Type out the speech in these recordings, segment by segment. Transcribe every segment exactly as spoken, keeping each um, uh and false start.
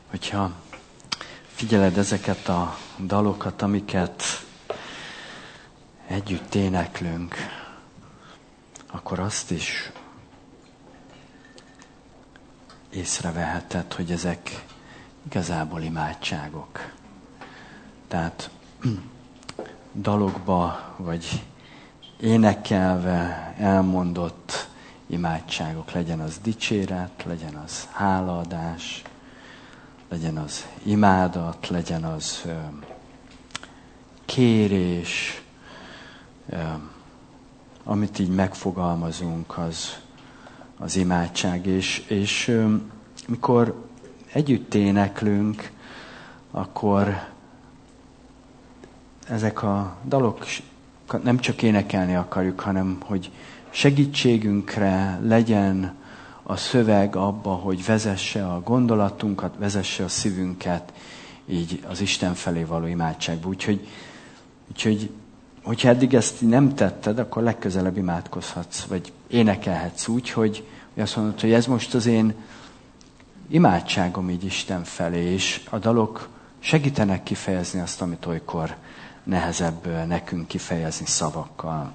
Hogyha figyeled ezeket a dalokat, amiket együtt éneklünk, akkor azt is észreveheted, hogy ezek igazából imádságok. Tehát dalokba vagy énekelve elmondott imádságok, legyen az dicséret, legyen az hálaadás, legyen az imádat, legyen az ö, kérés, ö, amit így megfogalmazunk, az, az imádság. És, és ö, mikor együtt éneklünk, akkor ezek a dalok nem csak énekelni akarjuk, hanem hogy segítségünkre legyen a szöveg abba, hogy vezesse a gondolatunkat, vezesse a szívünket így az Isten felé való imádságba. Úgyhogy, úgyhogy hogyha eddig ezt nem tetted, akkor legközelebb imádkozhatsz, vagy énekelhetsz úgy, hogy, hogy azt mondod, hogy ez most az én imádságom így Isten felé, és a dalok segítenek kifejezni azt, amit olykor nehezebb nekünk kifejezni szavakkal.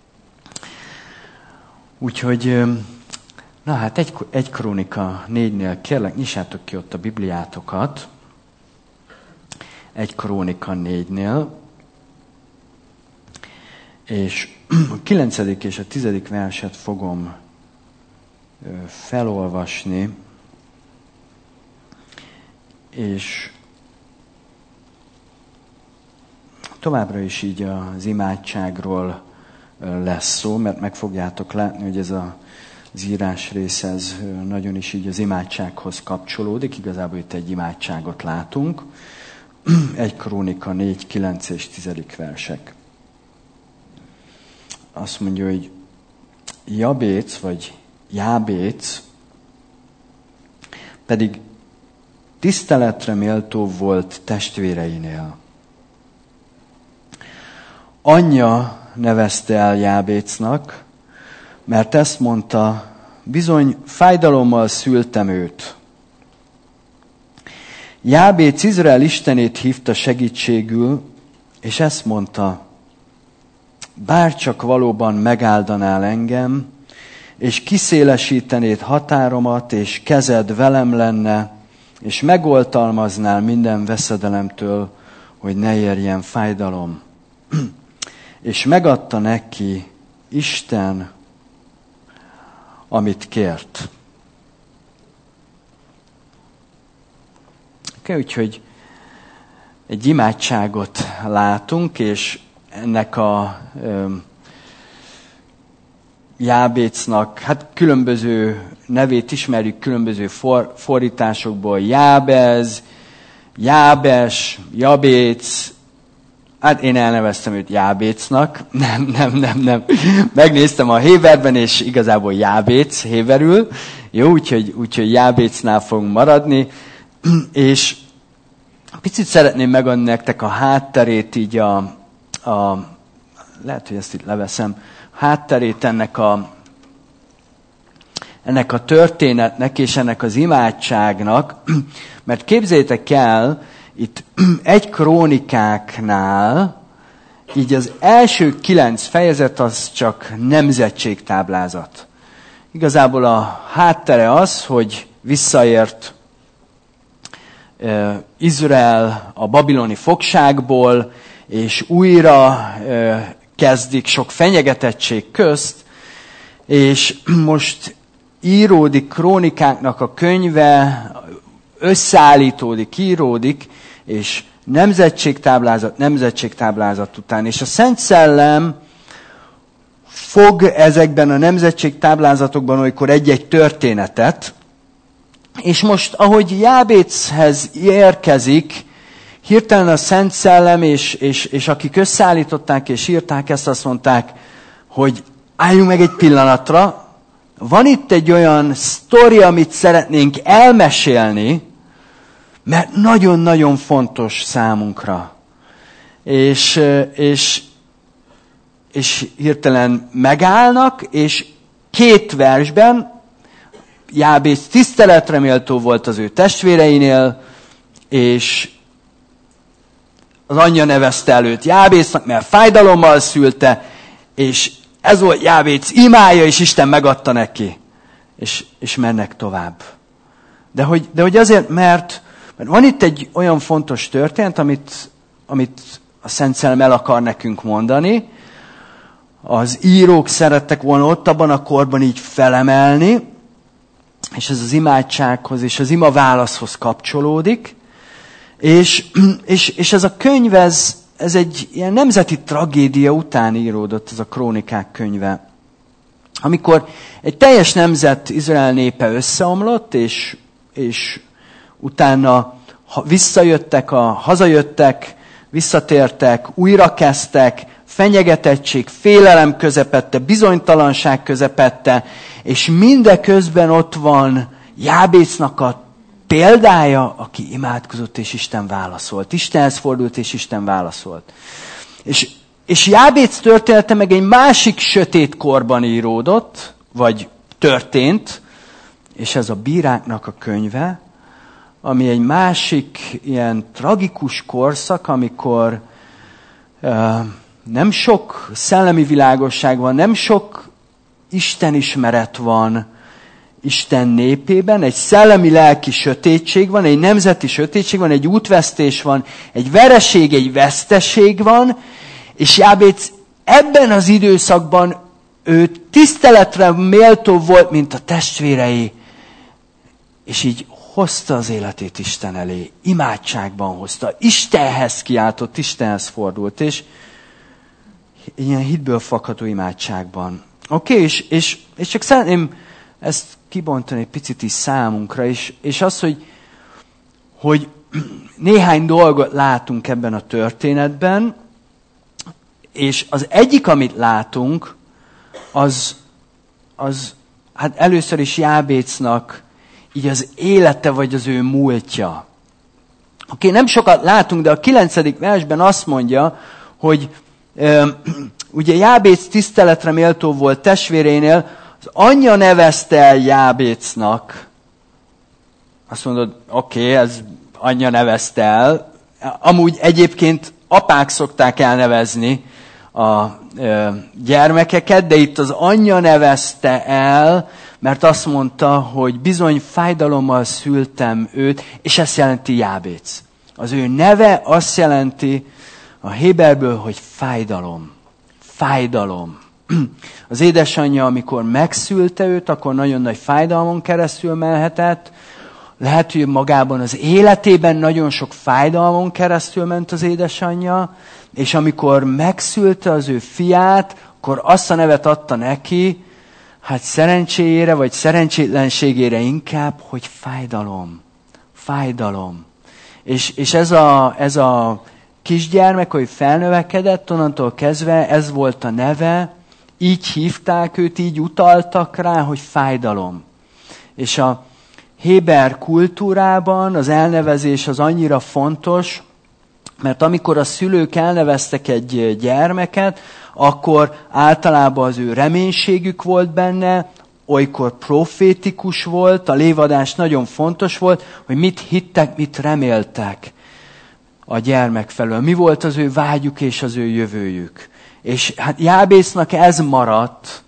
Úgyhogy, na hát egy, egy Krónika négynél kérlek, nyissátok ki ott a Bibliátokat. Egy Krónika négynél. És a kilencedik és a tizedik verset fogom felolvasni. És továbbra is így az imádságról lesz szó, mert meg fogjátok látni, hogy ez a, az írás rész ez nagyon is így az imádsághoz kapcsolódik. Igazából itt egy imádságot látunk. Egy Krónika négy, kilenc és tizedik versek. Azt mondja, hogy Jabéc, vagy Jábéc pedig tiszteletre méltó volt testvéreinél. Anyja nevezte el Jábécnak, mert ezt mondta, bizony fájdalommal szültem őt. Jábéc Izrael istenét hívta segítségül, és ezt mondta, bárcsak valóban megáldanál engem, és kiszélesítenéd határomat, és kezed velem lenne, és megoltalmaznál minden veszedelemtől, hogy ne érjen fájdalom. És megadta neki Isten, amit kért. Okay, úgyhogy egy imádságot látunk, és ennek a ö, Jábécnak, hát különböző nevét ismerjük különböző for, fordításokból, Jábez, Jábes, Jabéc, hát én elneveztem őt Jábécnak, nem, nem, nem, nem. Megnéztem a Héberben, és igazából Jábéc héberül, jó, úgyhogy, úgyhogy Jábécnál fogunk maradni, és picit szeretném megadni nektek a hátterét, így a, a lehet, hogy ezt itt leveszem, hátterét ennek a, ennek a történetnek és ennek az imádságnak, mert képzeljétek el, itt egy Krónikáknál, így az első kilenc fejezet az csak nemzetségtáblázat. Igazából a háttere az, hogy visszaért uh, Izrael a babiloni fogságból, és újra uh, kezdik sok fenyegetettség közt, és most íródik Krónikáknak a könyve, összeállítódik, íródik, és nemzetségtáblázat, nemzetségtáblázat után. És a Szent Szellem fog ezekben a nemzetségtáblázatokban olykor egy-egy történetet, és most, ahogy Jábéchez érkezik, hirtelen a Szent Szellem, és, és, és akik összeállították és írták ezt, azt mondták, hogy álljunk meg egy pillanatra, van itt egy olyan sztori, amit szeretnénk elmesélni, mert nagyon-nagyon fontos számunkra. És, és, és hirtelen megállnak, és két versben Jábéc tiszteletre méltó volt az ő testvéreinél, és az anyja nevezte előtt Jábécnak, mert fájdalommal szülte, és ez volt Jábéc imája, és Isten megadta neki. És, és mennek tovább. De hogy, de hogy azért, mert, mert van itt egy olyan fontos történet, amit, amit a Szent Szellem el akar nekünk mondani. Az írók szerettek volna ott abban a korban így felemelni, és ez az imádsághoz és az ima válaszhoz kapcsolódik. És, és, és ez a könyv, ez, ez egy ilyen nemzeti tragédia után íródott, ez a Krónikák könyve. Amikor egy teljes nemzet, Izrael népe összeomlott, és, és utána visszajöttek, a, hazajöttek, visszatértek, újrakezdtek, fenyegetettség, félelem közepette, bizonytalanság közepette, és mindeközben ott van Jábécnak a példája, aki imádkozott, és Isten válaszolt. Istenhez fordult, és Isten válaszolt. És, és Jábéc története meg egy másik sötét korban íródott, vagy történt, és ez a Bíráknak a könyve, ami egy másik ilyen tragikus korszak, amikor uh, nem sok szellemi világosság van, nem sok istenismeret van Isten népében, egy szellemi-lelki sötétség van, egy nemzeti sötétség van, egy útvesztés van, egy vereség, egy veszteség van, és Jábéc ebben az időszakban ő tiszteletre méltó volt, mint a testvérei, és így hozta az életét Isten elé, imádságban hozta, Istenhez kiáltott, Istenhez fordult, és ilyen hitből fakadó imádságban. Oké, okay, és, és, és csak szeretném ezt kibontani egy picit is számunkra, és, és az, hogy, hogy néhány dolgot látunk ebben a történetben, és az egyik, amit látunk, az, az hát először is Jábécnak így az élete, vagy az ő múltja. Oké, nem sokat látunk, de a kilencedik versben azt mondja, hogy ö, ugye Jábéc tiszteletre méltó volt testvérénél, az anyja nevezte el Jábécnak. Azt mondod, oké, okay, ez anyja nevezte el. Amúgy egyébként apák szokták elnevezni a ö, gyermekeket, de itt az anyja nevezte el, mert azt mondta, hogy bizony fájdalommal szültem őt, és ezt jelenti Jábéc. Az ő neve azt jelenti a héberből, hogy fájdalom. Fájdalom. Az édesanyja, amikor megszülte őt, akkor nagyon nagy fájdalmon keresztül menhetett. Lehet, hogy magában az életében nagyon sok fájdalmon keresztül ment az édesanyja, és amikor megszülte az ő fiát, akkor azt a nevet adta neki, hát szerencséjére, vagy szerencsétlenségére inkább, hogy fájdalom. Fájdalom. És, és ez, a, ez a kisgyermek, hogy felnövekedett, onnantól kezdve ez volt a neve, így hívták őt, így utaltak rá, hogy fájdalom. És a héber kultúrában az elnevezés az annyira fontos, mert amikor a szülők elneveztek egy gyermeket, akkor általában az ő reménységük volt benne, olykor profétikus volt, a névadás nagyon fontos volt, hogy mit hittek, mit reméltek a gyermek felől. Mi volt az ő vágyuk és az ő jövőjük. És hát Jábécnak ez maradt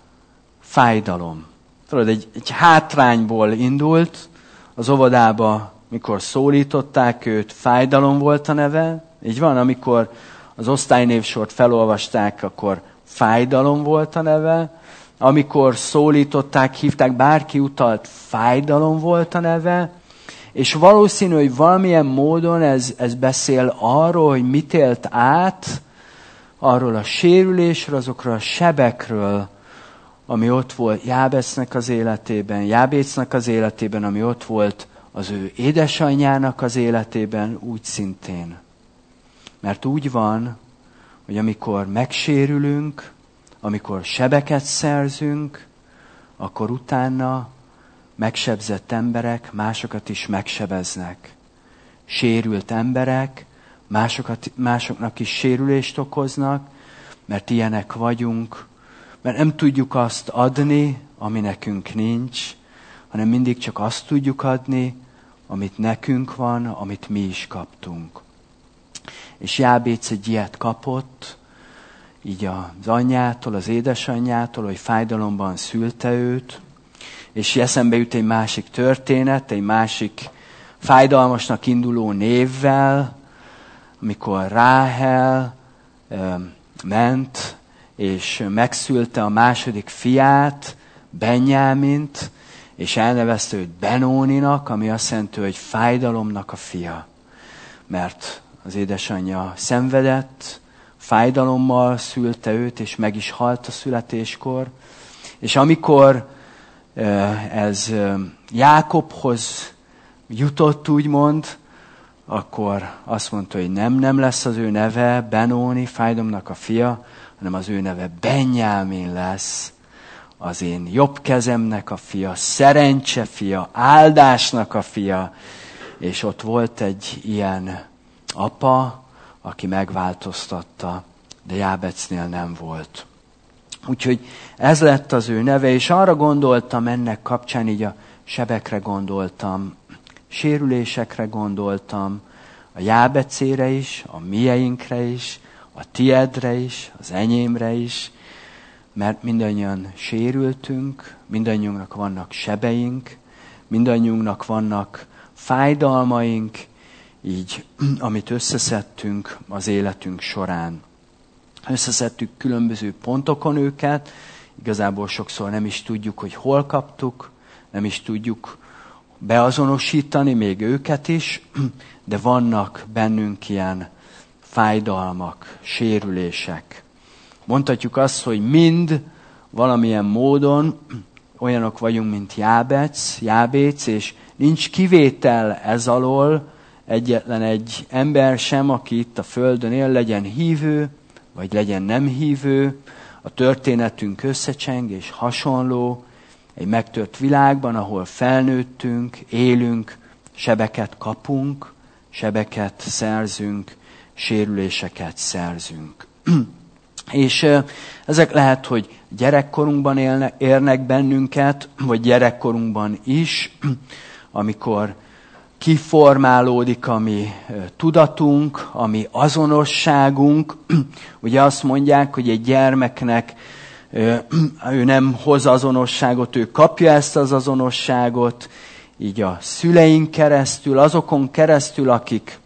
fájdalom. Tudod, egy, egy hátrányból indult, az óvodába, mikor szólították őt, fájdalom volt a neve. Így van, amikor az osztálynévsort felolvasták, akkor fájdalom volt a neve. Amikor szólították, hívták, bárki utalt, fájdalom volt a neve. És valószínű, hogy valamilyen módon ez, ez beszél arról, hogy mit élt át, arról a sérülésről, azokról a sebekről, ami ott volt Jábécnek az életében, Jábécnek az életében, ami ott volt az ő édesanyjának az életében, úgy szintén. Mert úgy van, hogy amikor megsérülünk, amikor sebeket szerzünk, akkor utána megsebzett emberek másokat is megsebeznek. Sérült emberek másokat, másoknak is sérülést okoznak, mert ilyenek vagyunk, mert nem tudjuk azt adni, ami nekünk nincs, hanem mindig csak azt tudjuk adni, amit nekünk van, amit mi is kaptunk. És Jábéc egy ilyet kapott, így az anyjától, az édesanyjától, hogy fájdalomban szülte őt, és eszembe jut egy másik történet, egy másik fájdalmasnak induló névvel, amikor Ráhel ö, ment, és megszülte a második fiát, Benjámint, és elnevezte őt Benóninak, ami azt jelenti, hogy fájdalomnak a fia. Mert az édesanyja szenvedett, fájdalommal szülte őt, és meg is halt a születéskor. És amikor ez Jákobhoz jutott, úgymond, akkor azt mondta, hogy nem, nem lesz az ő neve Benóni, fájdalomnak a fia, hanem az ő neve Benjámin lesz, az én jobb kezemnek a fia, szerencse fia, áldásnak a fia. És ott volt egy ilyen apa, aki megváltoztatta, de Jábecnél nem volt. Úgyhogy ez lett az ő neve, és arra gondoltam ennek kapcsán, így a sebekre gondoltam, sérülésekre gondoltam, a Jábecére is, a mieinkre is, a tiedre is, az enyémre is, mert mindannyian sérültünk, mindannyiunknak vannak sebeink, mindannyiunknak vannak fájdalmaink, így, amit összeszedtünk az életünk során. Összeszedtük különböző pontokon őket, igazából sokszor nem is tudjuk, hogy hol kaptuk, nem is tudjuk beazonosítani még őket is, de vannak bennünk ilyen fájdalmak, sérülések. Mondhatjuk azt, hogy mind valamilyen módon olyanok vagyunk, mint Jábec, Jábéc, és nincs kivétel ez alól egyetlen egy ember sem, aki itt a földön él, legyen hívő, vagy legyen nem hívő. A történetünk összecseng és hasonló egy megtört világban, ahol felnőttünk, élünk, sebeket kapunk, sebeket szerzünk, sérüléseket szerzünk. És ezek lehet, hogy gyerekkorunkban élnek, érnek bennünket, vagy gyerekkorunkban is, amikor kiformálódik a mi tudatunk, a mi azonosságunk. Ugye azt mondják, hogy egy gyermeknek ő nem hoz azonosságot, ő kapja ezt az azonosságot, így a szüleink keresztül, azokon keresztül, akik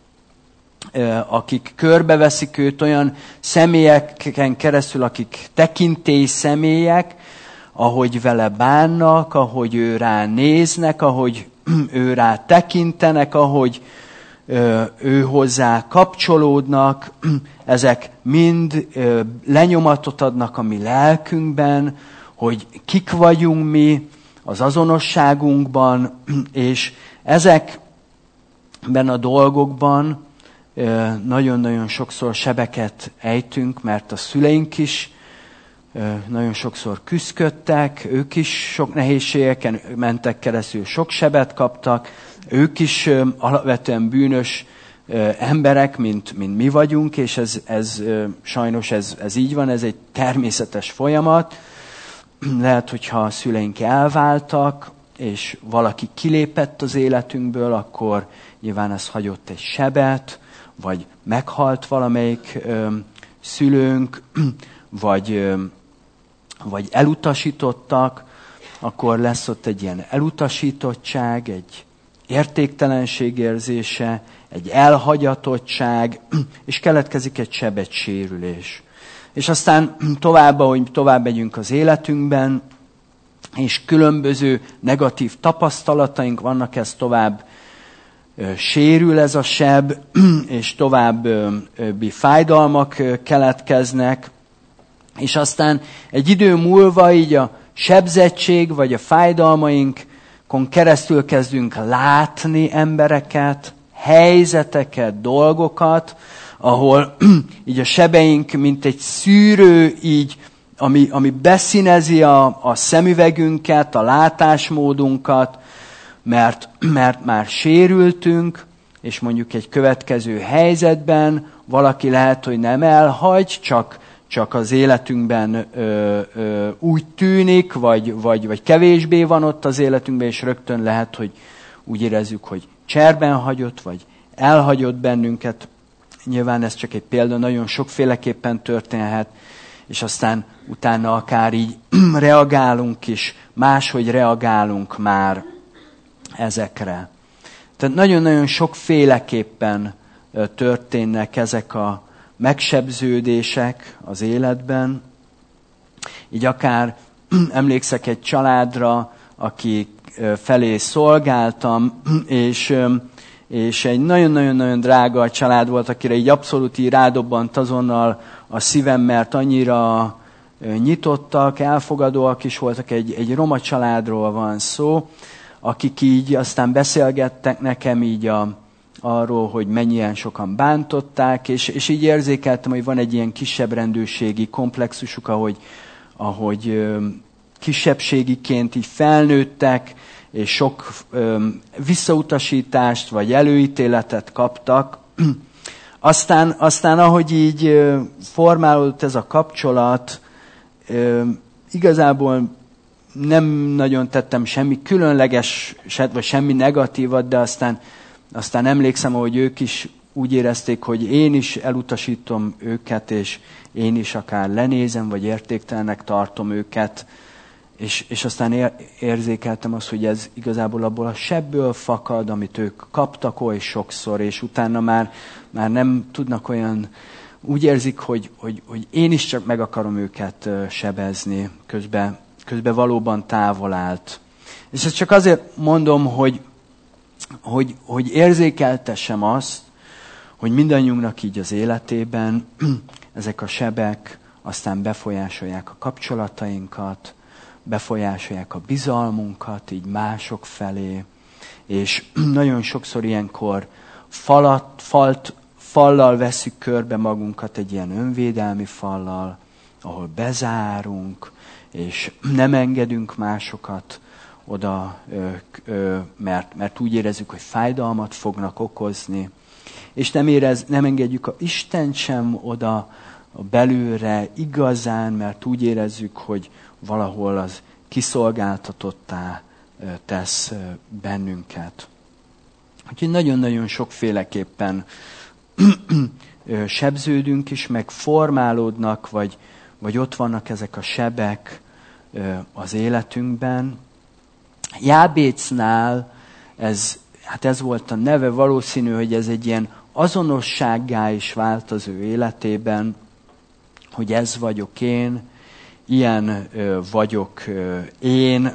akik körbeveszik őt, olyan személyeken keresztül, akik tekintély személyek, ahogy vele bánnak, ahogy ő rá néznek, ahogy ő rá tekintenek, ahogy ő hozzá kapcsolódnak, ezek mind lenyomatot adnak a mi lelkünkben, hogy kik vagyunk mi az azonosságunkban, és ezekben a dolgokban nagyon-nagyon sokszor sebeket ejtünk, mert a szüleink is nagyon sokszor küszködtek, ők is sok nehézségeken mentek keresztül, sok sebet kaptak, ők is alapvetően bűnös emberek, mint, mint mi vagyunk, és ez, ez sajnos ez, ez így van, ez egy természetes folyamat. Lehet, hogyha a szüleink elváltak, és valaki kilépett az életünkből, akkor nyilván ez hagyott egy sebet, vagy meghalt valamelyik ö, szülőnk, vagy, ö, vagy elutasítottak, akkor lesz ott egy ilyen elutasítottság, egy értéktelenség érzése, egy elhagyatottság, és keletkezik egy seb, egy sérülés. És aztán tovább, ahogy tovább megyünk az életünkben, és különböző negatív tapasztalataink vannak, ez tovább sérül ez a seb, és további fájdalmak keletkeznek, és aztán egy idő múlva így a sebzettség, vagy a fájdalmainkon keresztül kezdünk látni embereket, helyzeteket, dolgokat, ahol így a sebeink, mint egy szűrő, így, ami, ami beszínezi a, a szemüvegünket, a látásmódunkat, mert, mert már sérültünk, és mondjuk egy következő helyzetben valaki lehet, hogy nem elhagy, csak, csak az életünkben ö, ö, úgy tűnik, vagy, vagy, vagy kevésbé van ott az életünkben, és rögtön lehet, hogy úgy érezzük, hogy cserben hagyott, vagy elhagyott bennünket. Nyilván ez csak egy példa, nagyon sokféleképpen történhet, és aztán utána akár így reagálunk is, máshogy reagálunk már ezekre. Tehát nagyon-nagyon sokféleképpen történnek ezek a megsebződések az életben. Így akár emlékszek egy családra, aki felé szolgáltam, és, és egy nagyon-nagyon-nagyon drága család volt, akire így abszolút így rádobbant azonnal a szívem, mert annyira nyitottak, elfogadóak is voltak, egy, egy roma családról van szó, akik így aztán beszélgettek nekem így a, arról, hogy mennyien sokan bántották, és, és így érzékeltem, hogy van egy ilyen kisebb rendőrségi komplexusuk, ahogy, ahogy ö, kisebbségiként így felnőttek, és sok ö, visszautasítást vagy előítéletet kaptak. Aztán, aztán ahogy így ö, formálódott ez a kapcsolat, ö, igazából nem nagyon tettem semmi különlegeset, vagy semmi negatívat, de aztán, aztán emlékszem, hogy ők is úgy érezték, hogy én is elutasítom őket, és én is akár lenézem, vagy értéktelennek tartom őket. És, és aztán érzékeltem azt, hogy ez igazából abból a sebből fakad, amit ők kaptak oly sokszor, és utána már, már nem tudnak olyan, úgy érzik, hogy, hogy, hogy én is csak meg akarom őket sebezni, közben, közben valóban távol állt. És ezt csak azért mondom, hogy, hogy, hogy érzékeltessem azt, hogy mindannyiunknak így az életében ezek a sebek aztán befolyásolják a kapcsolatainkat, befolyásolják a bizalmunkat így mások felé, és nagyon sokszor ilyenkor falat, falt, fallal veszük körbe magunkat, egy ilyen önvédelmi fallal, ahol bezárunk, és nem engedünk másokat oda, mert, mert úgy érezzük, hogy fájdalmat fognak okozni, és nem, érez, nem engedjük a Istent sem oda a belülre igazán, mert úgy érezzük, hogy valahol az kiszolgáltatottá tesz bennünket. Úgyhogy nagyon-nagyon sokféleképpen sebződünk is, meg formálódnak, vagy, vagy ott vannak ezek a sebek az életünkben. Jábécnál ez, hát ez volt a neve, valószínű, hogy ez egy ilyen azonossággá is vált az ő életében, hogy ez vagyok én, ilyen ö, vagyok ö, én,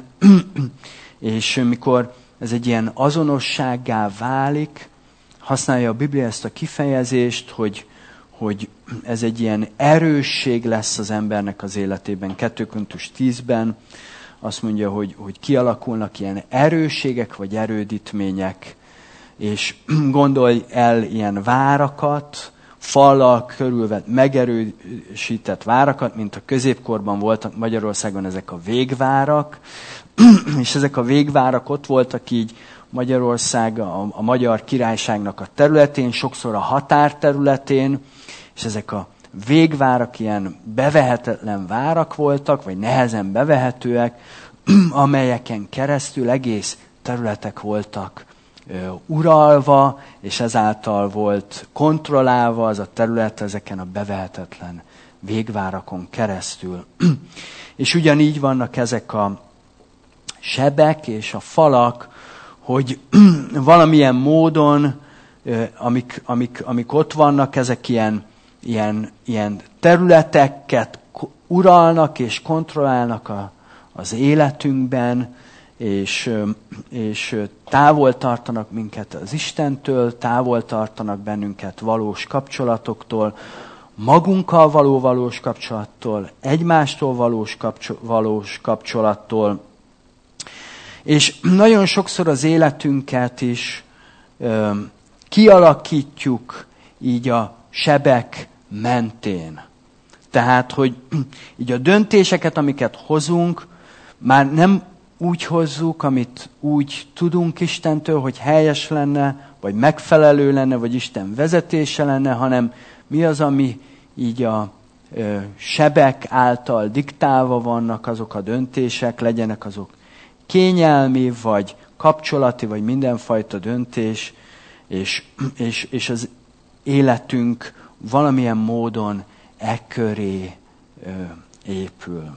és mikor ez egy ilyen azonossággá válik, használja a Biblia ezt a kifejezést, hogy, hogy ez egy ilyen erősség lesz az embernek az életében. kettő Korintus tízben azt mondja, hogy, hogy kialakulnak ilyen erősségek vagy erődítmények, és gondolj el ilyen várakat, fallal körülvett, megerősített várakat, mint a középkorban voltak Magyarországon ezek a végvárak, és ezek a végvárak ott voltak így Magyarország, a, a Magyar Királyságnak a területén, sokszor a határterületén, és ezek a végvárak ilyen bevehetetlen várak voltak, vagy nehezen bevehetőek, amelyeken keresztül egész területek voltak uralva, és ezáltal volt kontrollálva az a terület ezeken a bevehetetlen végvárakon keresztül. És ugyanígy vannak ezek a sebek és a falak, hogy valamilyen módon, amik, amik, amik ott vannak, ezek ilyen, ilyen, ilyen területeket uralnak és kontrollálnak a, az életünkben, és, és távol tartanak minket az Istentől, távol tartanak bennünket valós kapcsolatoktól, magunkkal való valós kapcsolattól, egymástól valós, kapcsol, valós kapcsolattól. És nagyon sokszor az életünket is ö, kialakítjuk így a sebek mentén. Tehát, hogy így a döntéseket, amiket hozunk, már nem úgy hozzuk, amit úgy tudunk Istentől, hogy helyes lenne, vagy megfelelő lenne, vagy Isten vezetése lenne, hanem mi az, ami így a ö, sebek által diktálva vannak azok a döntések, legyenek azok kényelmi, vagy kapcsolati, vagy mindenfajta döntés, és, és, és az életünk valamilyen módon e köré ö, épül.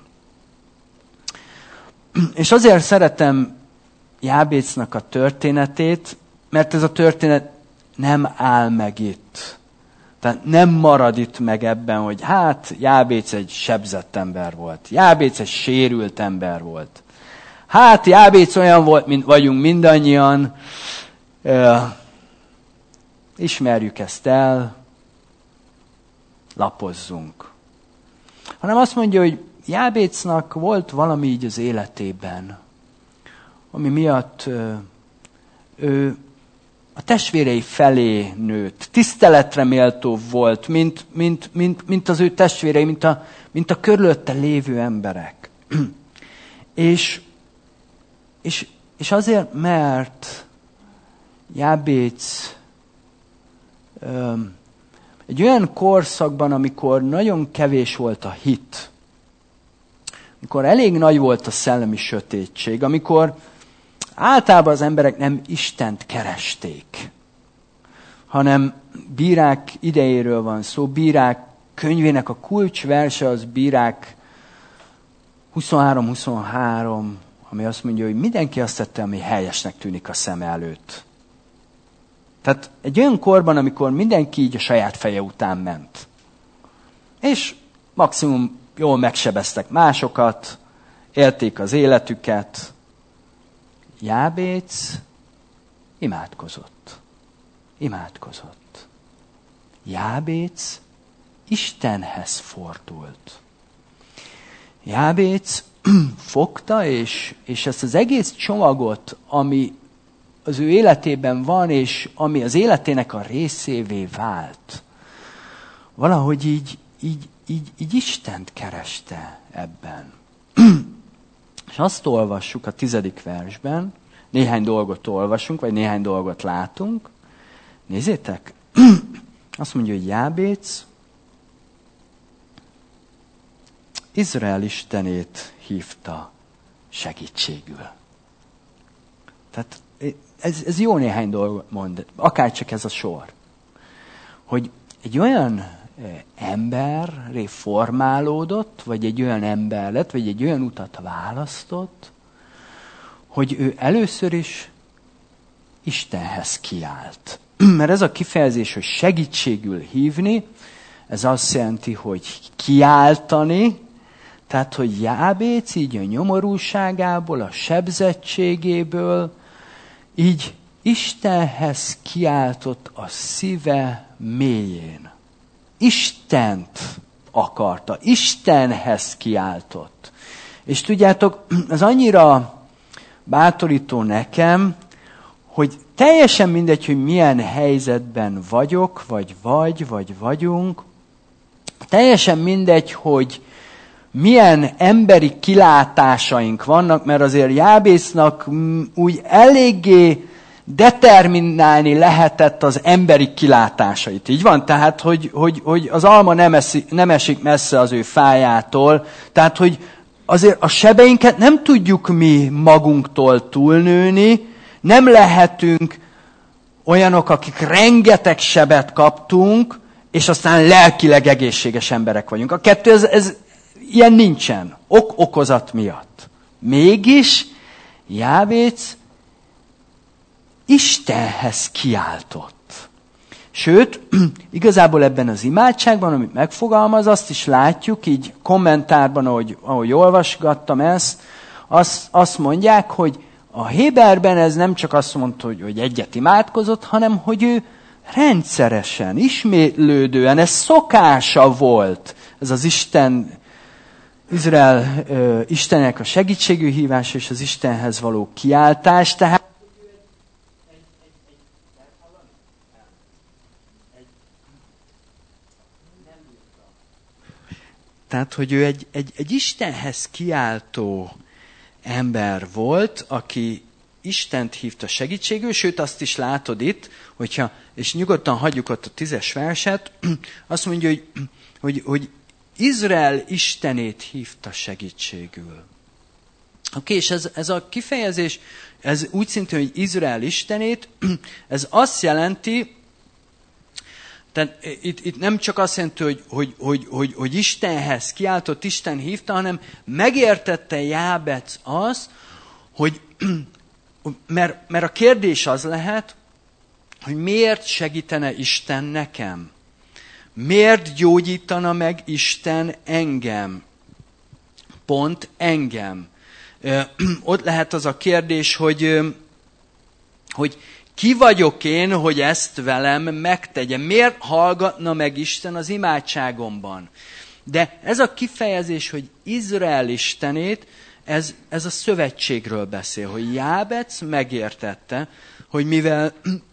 És azért szeretem Jábécnak a történetét, mert ez a történet nem áll meg itt. Tehát nem marad itt meg ebben, hogy hát Jábéc egy sebzett ember volt. Jábéc egy sérült ember volt. Hát Jábéc olyan volt, mint vagyunk mindannyian. Ismerjük ezt el, lapozzunk. Hanem azt mondja, hogy Jábécnak volt valami így az életében, ami miatt ö, ő a testvérei felé nőtt, tiszteletre méltó volt, mint, mint, mint, mint az ő testvérei, mint a, mint a körülötte lévő emberek. és, és, és azért, mert Jábéc ö, egy olyan korszakban, amikor nagyon kevés volt a hit, amikor elég nagy volt a szellemi sötétség, amikor általában az emberek nem Istent keresték, hanem Bírák idejéről van szó. Bírák könyvének a kulcsverse az Bírák huszonhárom huszonhárom, ami azt mondja, hogy mindenki azt tette, ami helyesnek tűnik a szem előtt. Tehát egy olyan korban, amikor mindenki így a saját feje után ment. És maximum jól megsebeztek másokat, élték az életüket. Jábéc imádkozott. Imádkozott. Jábéc Istenhez fordult. Jábéc fogta, és, és ezt az egész csomagot, ami az ő életében van, és ami az életének a részévé vált, valahogy így, így, így, így Istent kereste ebben. És azt olvassuk a tizedik versben, néhány dolgot olvasunk, vagy néhány dolgot látunk. Nézzétek, azt mondja, hogy Jábéc Izrael istenét hívta segítségül. Tehát ez, ez jó néhány dolgot mond, akárcsak ez a sor. Hogy egy olyan emberré formálódott, vagy egy olyan ember lett, vagy egy olyan utat választott, hogy ő először is Istenhez kiált. Mert ez a kifejezés, hogy segítségül hívni, ez azt jelenti, hogy kiáltani, tehát, hogy Jábéc így a nyomorúságából, a sebzettségéből, így Istenhez kiáltott a szíve mélyén. Istent akarta, Istenhez kiáltott. És tudjátok, ez annyira bátorító nekem, hogy teljesen mindegy, hogy milyen helyzetben vagyok, vagy vagy, vagy vagyunk, teljesen mindegy, hogy milyen emberi kilátásaink vannak, mert azért Jábécnak úgy eléggé determinálni lehetett az emberi kilátásait. Így van? Tehát, hogy, hogy, hogy az alma nem, eszi, nem esik messze az ő fájától. Tehát, hogy azért a sebeinket nem tudjuk mi magunktól túlnőni, nem lehetünk olyanok, akik rengeteg sebet kaptunk, és aztán lelkileg egészséges emberek vagyunk. A kettő, ez, ez ilyen nincsen. Ok-okozat miatt. Mégis Jábéc Istenhez kiáltott. Sőt, igazából ebben az imádságban, amit megfogalmaz, azt is látjuk, így kommentárban, ahogy, ahogy olvasgattam ezt, azt, azt mondják, hogy a Héberben ez nem csak azt mondta, hogy, hogy egyet imádkozott, hanem hogy ő rendszeresen, ismétlődően, ez szokása volt. Ez az Isten, Izrael uh, Istennek a segítségű hívás és az Istenhez való kiáltás. Tehát Tehát, hogy ő egy, egy, egy Istenhez kiáltó ember volt, aki Istent hívta segítségül, sőt azt is látod itt, hogyha, és nyugodtan hagyjuk ott a tízes verset, azt mondja, hogy, hogy, hogy Izrael Istenét hívta segítségül. Oké, és ez, ez a kifejezés, ez úgy szintén, hogy Izrael istenét, ez azt jelenti, tehát itt, itt nem csak azt jelenti, hogy, hogy, hogy, hogy, hogy Istenhez kiáltott, Isten hívta, hanem megértette Jábec azt, hogy mert, mert a kérdés az lehet, hogy miért segítene Isten nekem? Miért gyógyítana meg Isten engem? Pont engem. Ott lehet az a kérdés, hogy, hogy ki vagyok én, hogy ezt velem megtegye? Miért hallgatna meg Isten az imádságomban? De ez a kifejezés, hogy Izrael istenét, ez, ez a szövetségről beszél, hogy Jábec megértette, hogy mivel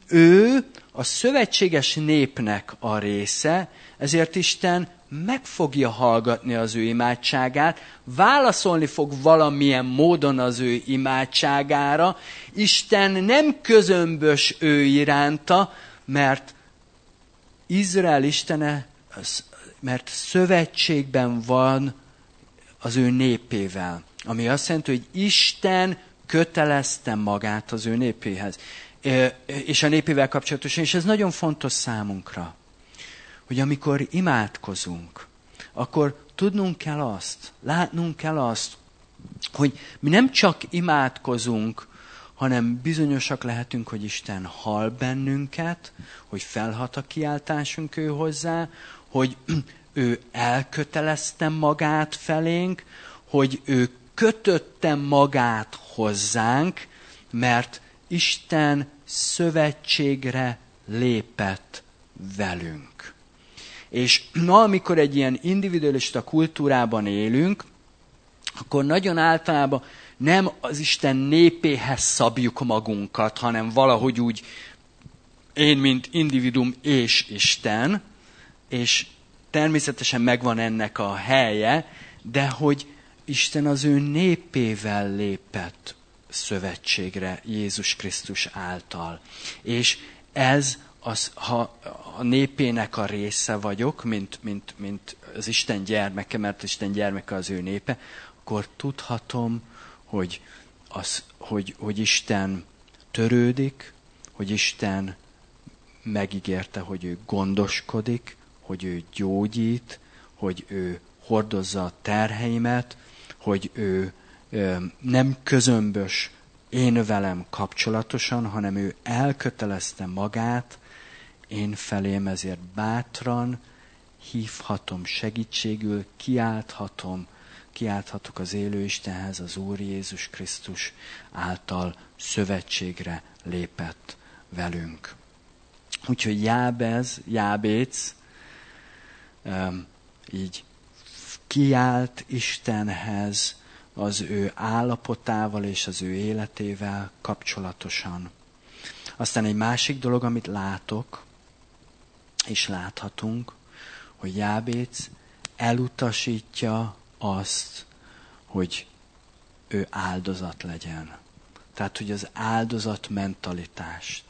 ő a szövetséges népnek a része, ezért Isten meg fogja hallgatni az ő imádságát, válaszolni fog valamilyen módon az ő imádságára. Isten nem közömbös ő iránta, mert Izrael istene, mert szövetségben van az ő népével. Ami azt jelenti, hogy Isten kötelezte magát az ő népéhez. És a népével kapcsolatosan, és ez nagyon fontos számunkra, hogy amikor imádkozunk, akkor tudnunk kell azt, látnunk kell azt, hogy mi nem csak imádkozunk, hanem bizonyosak lehetünk, hogy Isten hall bennünket, hogy felhat a kiáltásunk ő hozzá, hogy ő elkötelezte magát felénk, hogy ő kötötte magát hozzánk, mert Isten szövetségre lépett velünk. És ma, amikor egy ilyen individualista kultúrában élünk, akkor nagyon általában nem az Isten népéhez szabjuk magunkat, hanem valahogy úgy én, mint individuum és Isten, és természetesen megvan ennek a helye, de hogy Isten az ő népével lépett szövetségre Jézus Krisztus által. És ez, az, ha a népének a része vagyok, mint, mint, mint az Isten gyermeke, mert Isten gyermeke az ő népe, akkor tudhatom, hogy, az, hogy, hogy Isten törődik, hogy Isten megígérte, hogy ő gondoskodik, hogy ő gyógyít, hogy ő hordozza a terheimet, hogy ő ö, nem közömbös én velem kapcsolatosan, hanem ő elkötelezte magát én felém, ezért bátran hívhatom segítségül, kiálthatom, kiálthatok az élő Istenhez, az Úr Jézus Krisztus által szövetségre lépett velünk. Úgyhogy Jábez, Jábéc um, így kiált Istenhez az ő állapotával és az ő életével kapcsolatosan. Aztán egy másik dolog, amit látok, és láthatunk, hogy Jábéc elutasítja azt, hogy ő áldozat legyen. Tehát, hogy az áldozat mentalitást.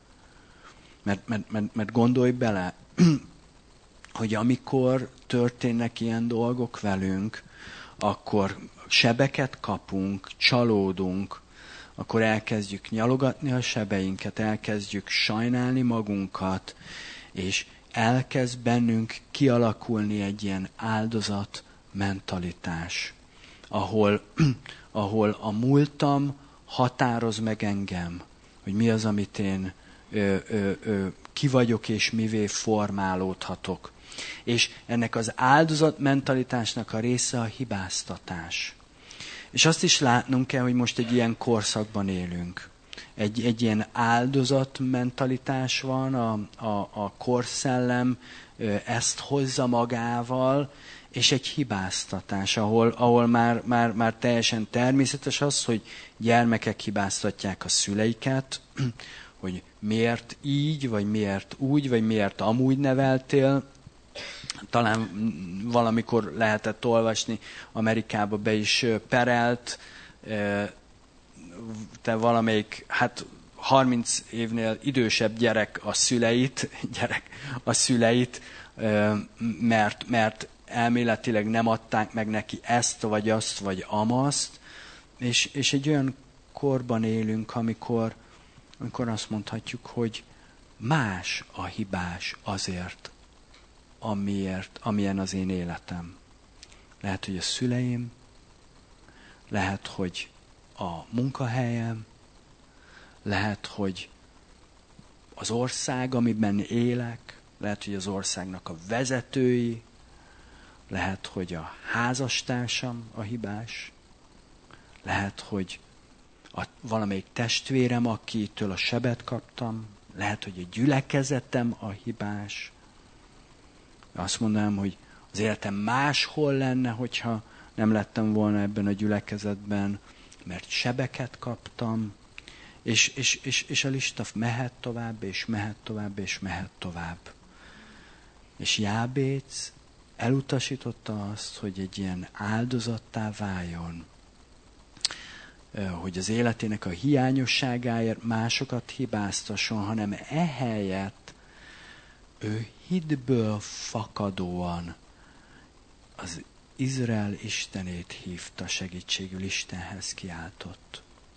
Mert, mert, mert, mert gondolj bele, hogy amikor történnek ilyen dolgok velünk, akkor sebeket kapunk, csalódunk, akkor elkezdjük nyalogatni a sebeinket, elkezdjük sajnálni magunkat, és elkezd bennünk kialakulni egy ilyen áldozat mentalitás, ahol, ahol a múltam határoz meg engem, hogy mi az, amit én ö, ö, ö, ki vagyok, és mivé formálódhatok. És ennek az áldozat mentalitásnak a része a hibáztatás. És azt is látnunk kell, hogy most egy ilyen korszakban élünk. Egy, egy ilyen áldozat mentalitás van, a, a, a korszellem ezt hozza magával, és egy hibáztatás, ahol, ahol már, már, már teljesen természetes az, hogy gyermekek hibáztatják a szüleiket, hogy miért így, vagy miért úgy, vagy miért amúgy neveltél. Talán valamikor lehetett olvasni, Amerikába be is perelt, te valamelyik, hát harminc évnél idősebb gyerek a szüleit, gyerek a szüleit, mert, mert elméletileg nem adták meg neki ezt, vagy azt, vagy amazt, És, és egy olyan korban élünk, amikor, amikor azt mondhatjuk, hogy más a hibás azért, amiért, amilyen az én életem. Lehet, hogy a szüleim, lehet, hogy a munkahelyem, lehet, hogy az ország, amiben élek, lehet, hogy az országnak a vezetői, lehet, hogy a házastársam a hibás, lehet, hogy a, valamelyik testvérem, akitől a sebet kaptam, lehet, hogy a gyülekezetem a hibás. Azt mondanám, hogy az életem máshol lenne, hogyha nem lettem volna ebben a gyülekezetben, mert sebeket kaptam, és, és, és, és a lista mehet tovább, és mehet tovább, és mehet tovább. És Jábéc elutasította azt, hogy egy ilyen áldozattá váljon, hogy az életének a hiányosságáért másokat hibáztasson, hanem ehelyett ő hitből fakadóan az Izrael Istenét hívta segítségül, Istenhez kiáltott.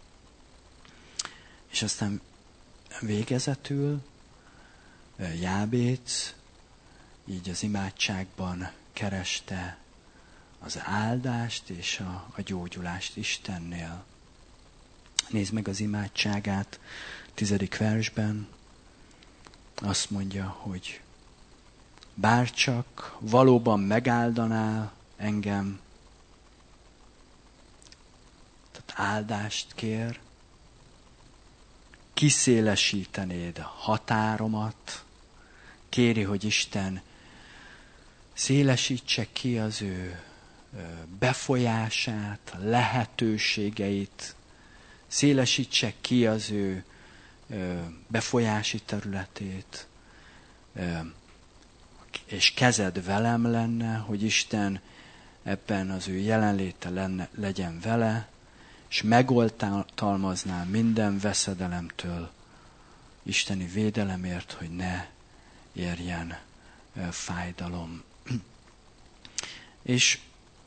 És aztán végezetül Jábéc így az imádságban kereste az áldást és a, a gyógyulást Istennél. Nézd meg az imádságát, tizedik versben. Azt mondja, hogy bárcsak valóban megáldanál engem, tehát áldást kér, kiszélesítenéd határomat, kéri, hogy Isten szélesítse ki az ő befolyását, lehetőségeit, szélesítse ki az ő befolyási területét, és kezed velem lenne, hogy Isten ebben az ő jelenléte lenne, legyen vele, és megoltalmaznál minden veszedelemtől, isteni védelemért, hogy ne érjen fájdalom. És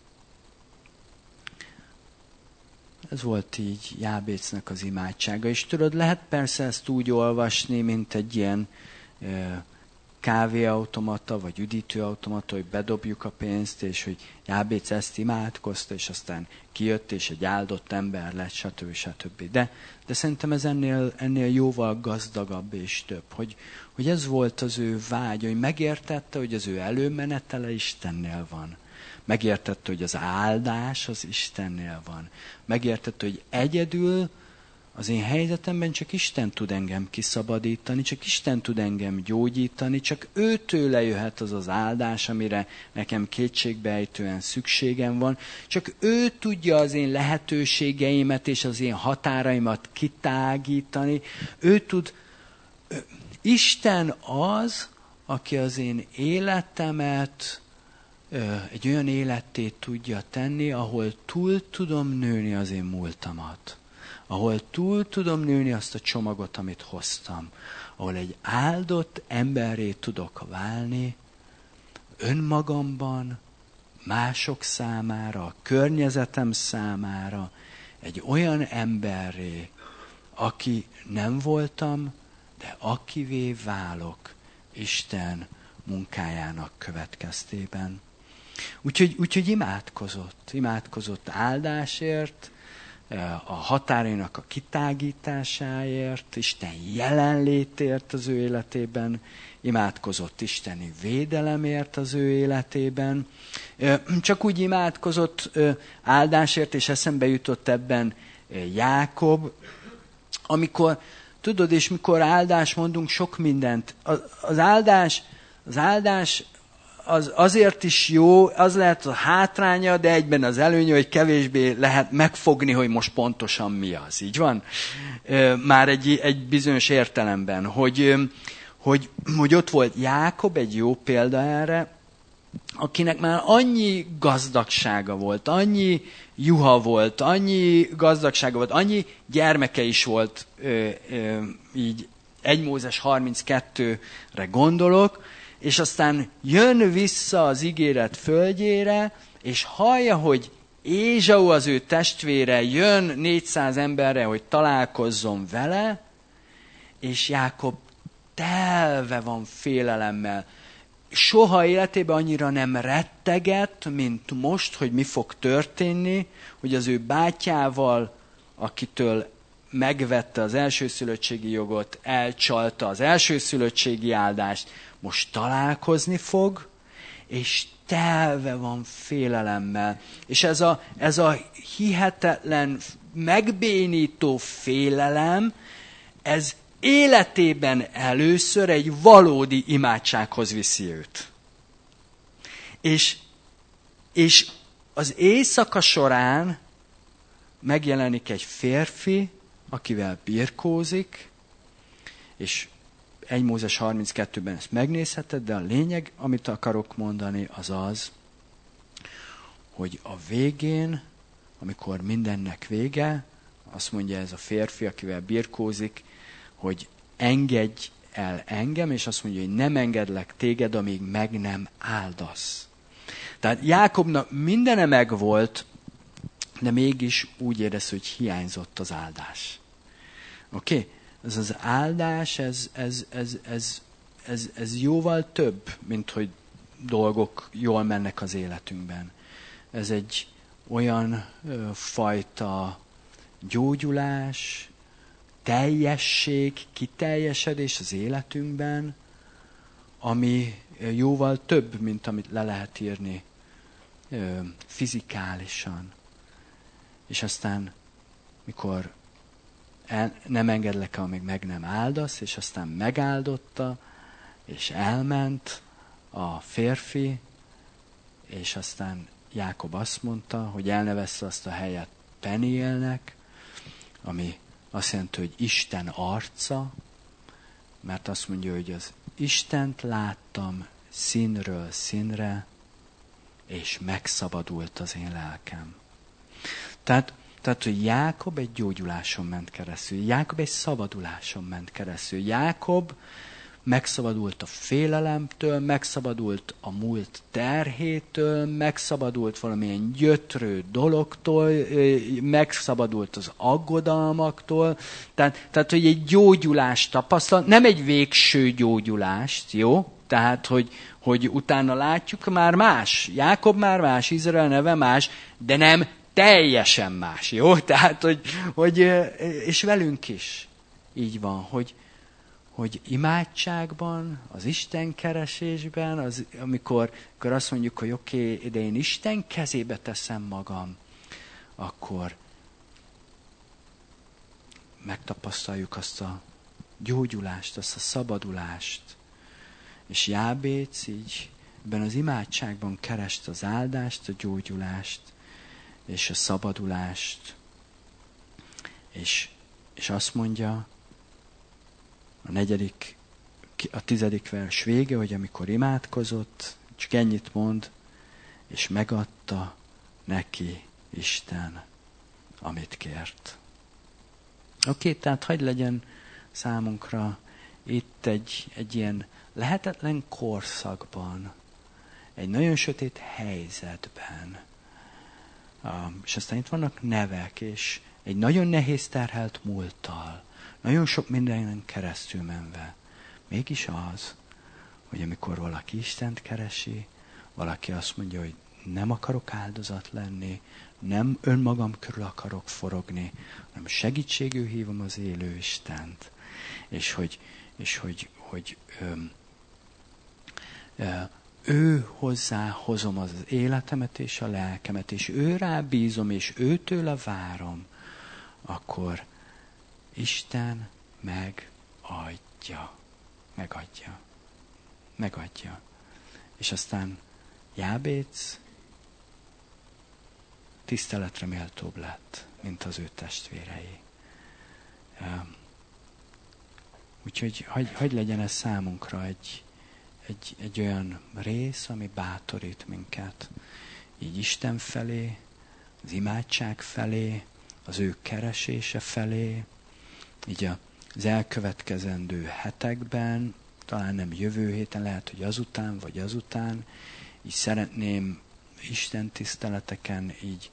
ez volt így Jábécnek az imádsága. És tudod, lehet persze ezt úgy olvasni, mint egy ilyen e, kávéautomata, vagy üdítőautomata, hogy bedobjuk a pénzt, és hogy Jábéc ezt imádkozta, és aztán kijött, és egy áldott ember lett, stb. stb. De, de szerintem ez ennél, ennél jóval gazdagabb és több. Hogy, hogy ez volt az ő vágy, hogy megértette, hogy az ő előmenetele Istennél van. Megértette, hogy az áldás az Istennél van. Megértette, hogy egyedül az én helyzetemben csak Isten tud engem kiszabadítani, csak Isten tud engem gyógyítani, csak őtőle jöhet az az áldás, amire nekem kétségbeejtően szükségem van. Csak ő tudja az én lehetőségeimet és az én határaimat kitágítani. Ő tud... Isten az, aki az én életemet egy olyan életté tudja tenni, ahol túl tudom nőni az én múltamat. Ahol túl tudom nőni azt a csomagot, amit hoztam. Ahol egy áldott emberré tudok válni, önmagamban, mások számára, a környezetem számára, egy olyan emberré, aki nem voltam, de akivé válok Isten munkájának következtében. Úgyhogy, úgyhogy imádkozott, imádkozott áldásért, a határainak a kitágításáért, Isten jelenlétért az ő életében, imádkozott isteni védelemért az ő életében. Csak úgy imádkozott áldásért, és eszembe jutott ebben Jákob, amikor, tudod, és mikor áldás mondunk, sok mindent. Az áldás, az áldás az azért is jó, az lehet a hátránya, de egyben az előnye, hogy kevésbé lehet megfogni, hogy most pontosan mi az. Így van? Már egy, egy bizonyos értelemben, hogy, hogy, hogy ott volt Jákob, egy jó példa erre, akinek már annyi gazdagsága volt, annyi juha volt, annyi gazdagsága volt, annyi gyermeke is volt, ö, ö, így egy Mózes harminckettőre gondolok, és aztán jön vissza az ígéret földjére, és hallja, hogy Ézsau az ő testvére jön négyszáz emberre, hogy találkozzon vele, és Jákob telve van félelemmel. Soha életében annyira nem rettegett, mint most, hogy mi fog történni, hogy az ő bátyával, akitől megvette az elsőszülöttségi jogot, elcsalta az elsőszülöttségi áldást, most találkozni fog, és telve van félelemmel. És ez a, ez a hihetetlen, megbénító félelem, ez életében először egy valódi imádsághoz viszi őt. És, és az éjszaka során megjelenik egy férfi, akivel birkózik, és egy Mózes harminckettőben ezt megnézheted, de a lényeg, amit akarok mondani, az az, hogy a végén, amikor mindennek vége, azt mondja ez a férfi, akivel birkózik, hogy engedj el engem, és azt mondja, hogy nem engedlek téged, amíg meg nem áldasz. Tehát Jákobnak mindene megvolt, de mégis úgy érez, hogy hiányzott az áldás. Oké? Okay? Ez az áldás, ez, ez, ez, ez, ez, ez jóval több, mint hogy dolgok jól mennek az életünkben. Ez egy olyan ö, fajta gyógyulás, teljesség, kiteljesedés az életünkben, ami jóval több, mint amit le lehet írni ö, fizikálisan. És aztán, mikor el, nem engedlek, amíg meg nem áldasz, és aztán megáldotta, és elment a férfi, és aztán Jákob azt mondta, hogy elnevezte azt a helyet Penielnek, ami azt jelenti, hogy Isten arca, mert azt mondja, hogy az Istent láttam színről színre, és megszabadult az én lelkem. Tehát, tehát, hogy Jákob egy gyógyuláson ment keresztül. Jákob egy szabaduláson ment keresztül. Jákob megszabadult a félelemtől, megszabadult a múlt terhétől, megszabadult valamilyen gyötrő dologtól, megszabadult az aggodalmaktól. Tehát, tehát hogy egy gyógyulást tapasztal, nem egy végső gyógyulást, jó? Tehát, hogy, hogy utána látjuk, már más. Jákob már más, Izrael neve más, de nem teljesen más, jó? Tehát, hogy, hogy és velünk is így van, hogy, hogy imádságban, az Isten keresésben, az, amikor, amikor azt mondjuk, hogy oké, okay, de én Isten kezébe teszem magam, akkor megtapasztaljuk azt a gyógyulást, azt a szabadulást. És Jábéc így ebben az imádságban kerest az áldást, a gyógyulást, és a szabadulást. És, és azt mondja, a negyedik, a tizedik vers vége, hogy amikor imádkozott, csak ennyit mond, és megadta neki Isten, amit kért. Oké, okay, tehát hadd legyen számunkra itt egy, egy ilyen lehetetlen korszakban, egy nagyon sötét helyzetben, um, és aztán itt vannak nevek, és egy nagyon nehéz terhelt múlttal, nagyon sok mindenen keresztül menve. Mégis az, hogy amikor valaki Istent keresi, valaki azt mondja, hogy nem akarok áldozat lenni, nem önmagam körül akarok forogni, hanem segítségül hívom az élő Istent. És hogy, és hogy, hogy öm, ö, ő hozzá hozom az életemet és a lelkemet, és ő rá bízom, és őtőle várom, akkor Isten megadja. Megadja. Megadja. És aztán Jábéc tiszteletre méltóbb lett, mint az ő testvérei. Úgyhogy hagy, hagy legyen ez számunkra egy, egy, egy olyan rész, ami bátorít minket. Így Isten felé, az imádság felé, az ő keresése felé, így az elkövetkezendő hetekben, talán nem jövő héten, lehet, hogy azután, vagy azután, így szeretném Isten tiszteleteken így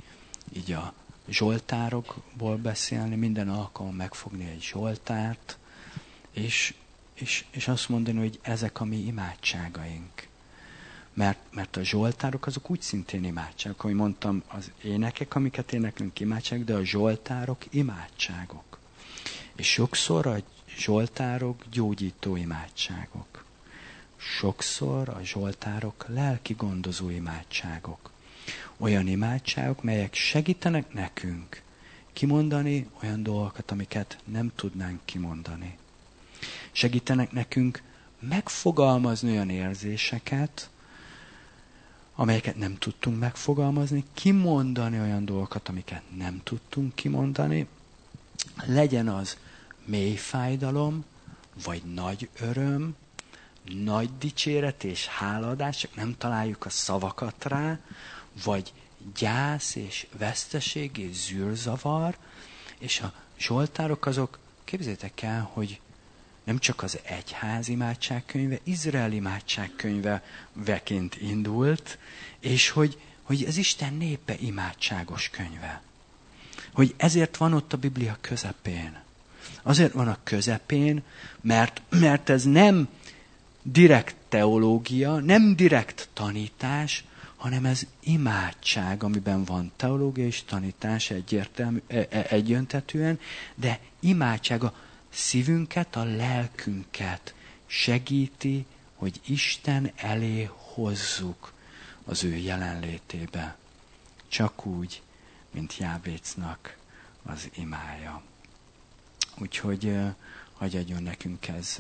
így a zsoltárokból beszélni, minden alkalom megfogni egy zsoltárt, és, és, és azt mondani, hogy ezek a mi imádságaink. Mert, mert a zsoltárok azok úgy szintén imádságok, ahogy mondtam, az énekek, amiket éneklünk, imádságok, de a zsoltárok imádságok. És sokszor a zsoltárok gyógyító imádságok. Sokszor a zsoltárok lelki gondozó imádságok. Olyan imádságok, melyek segítenek nekünk kimondani olyan dolgokat, amiket nem tudnánk kimondani. Segítenek nekünk megfogalmazni olyan érzéseket, amelyeket nem tudtunk megfogalmazni, kimondani olyan dolgokat, amiket nem tudtunk kimondani, legyen az mély fájdalom, vagy nagy öröm, nagy dicséret és hálaadás, csak nem találjuk a szavakat rá, vagy gyász és veszteség és zűrzavar, és a zsoltárok azok, képzeljétek el, hogy nem csak az egyház imádságkönyve, Izrael imádságkönyveként indult, és hogy, hogy az Isten népe imádságos könyve. Hogy ezért van ott a Biblia közepén. Azért van a közepén, mert, mert ez nem direkt teológia, nem direkt tanítás, hanem ez imádság, amiben van teológia és tanítás egyértelmű, egyöntetűen, de imádság a szívünket, a lelkünket segíti, hogy Isten elé hozzuk az ő jelenlétébe. Csak úgy, mint Jábécnak az imája. Úgyhogy hagy adjon nekünk ez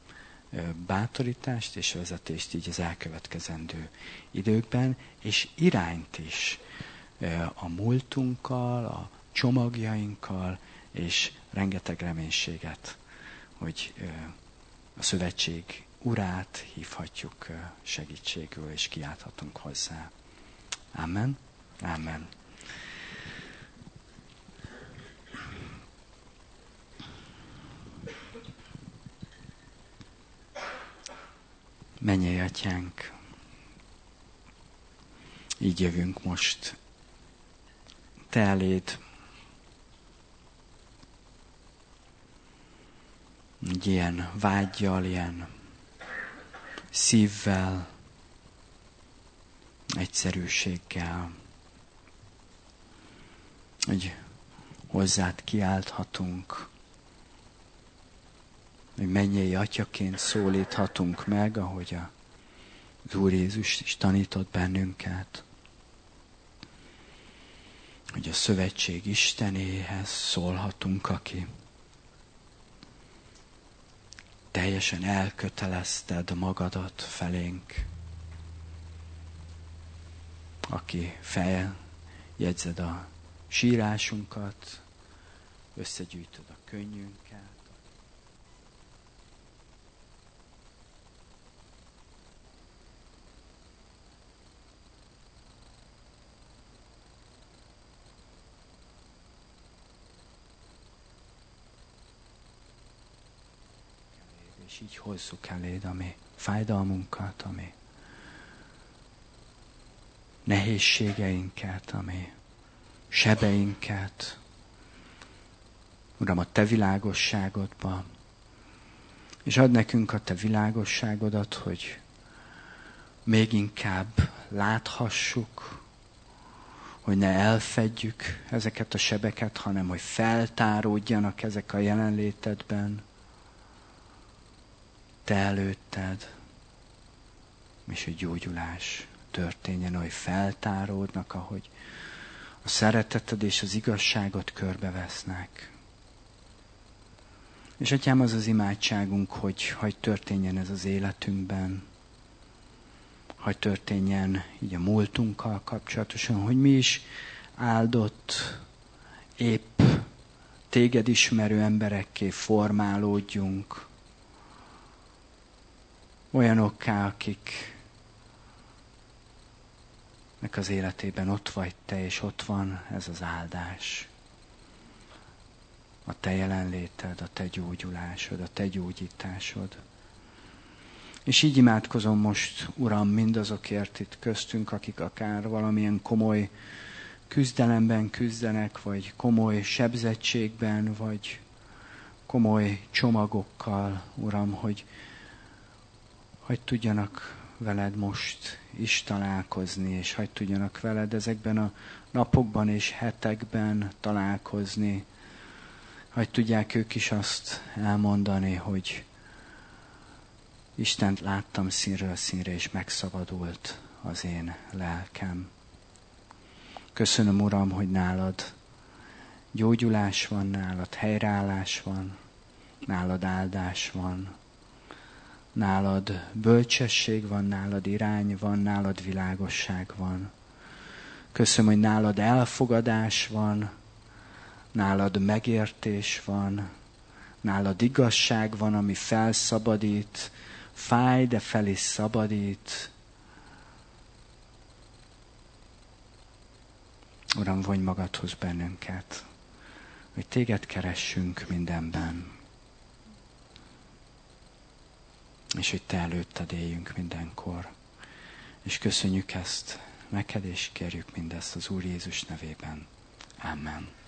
bátorítást és vezetést így az elkövetkezendő időkben, és irányt is a múltunkkal, a csomagjainkkal, és rengeteg reménységet, hogy a szövetség urát hívhatjuk segítségül, és kiálthatunk hozzá. Amen. Amen. Mennyei Atyánk, így jövünk most Te eléd, egy ilyen vággyal, ilyen szívvel, egyszerűséggel, hogy hozzád kiálthatunk, hogy mennyei Atyaként szólíthatunk meg, ahogy az Úr Jézus is tanított bennünket, hogy a szövetség Istenéhez szólhatunk, aki teljesen elkötelezted magadat felénk, aki feljegyzed a sírásunkat, összegyűjtöd a könnyünket, és így hozzuk eléd a mi fájdalmunkat, a mi nehézségeinket, a mi sebeinket, Uram, a Te világosságodba, és add nekünk a Te világosságodat, hogy még inkább láthassuk, hogy ne elfedjük ezeket a sebeket, hanem hogy feltáródjanak ezek a jelenlétedben, Te előtted, és hogy gyógyulás történjen, hogy feltáródnak, ahogy a szereteted és az igazságot körbevesznek. És Atyám, az az imádságunk, hogy hagy történjen ez az életünkben, hagy történjen így a múltunkkal kapcsolatosan, hogy mi is áldott, épp téged ismerő emberekké formálódjunk, olyanokká, akiknek az életében ott vagy Te, és ott van ez az áldás. A Te jelenléted, a Te gyógyulásod, a Te gyógyításod. És így imádkozom most, Uram, mindazokért itt köztünk, akik akár valamilyen komoly küzdelemben küzdenek, vagy komoly sebzettségben, vagy komoly csomagokkal, Uram, hogy, hogy tudjanak veled most is találkozni, és hogy tudjanak veled ezekben a napokban és hetekben találkozni, hogy tudják ők is azt elmondani, hogy Istent láttam színről színre, és megszabadult az én lelkem. Köszönöm, Uram, hogy nálad gyógyulás van, nálad helyreállás van, nálad áldás van, nálad bölcsesség van, nálad irány van, nálad világosság van. Köszönöm, hogy nálad elfogadás van, nálad megértés van, nálad igazság van, ami felszabadít, fáj, de fel is szabadít. Uram, vonj magadhoz bennünket, hogy téged keressünk mindenben, és hogy te előtted éljünk mindenkor. És köszönjük ezt neked, és kérjük mindezt az Úr Jézus nevében. Amen.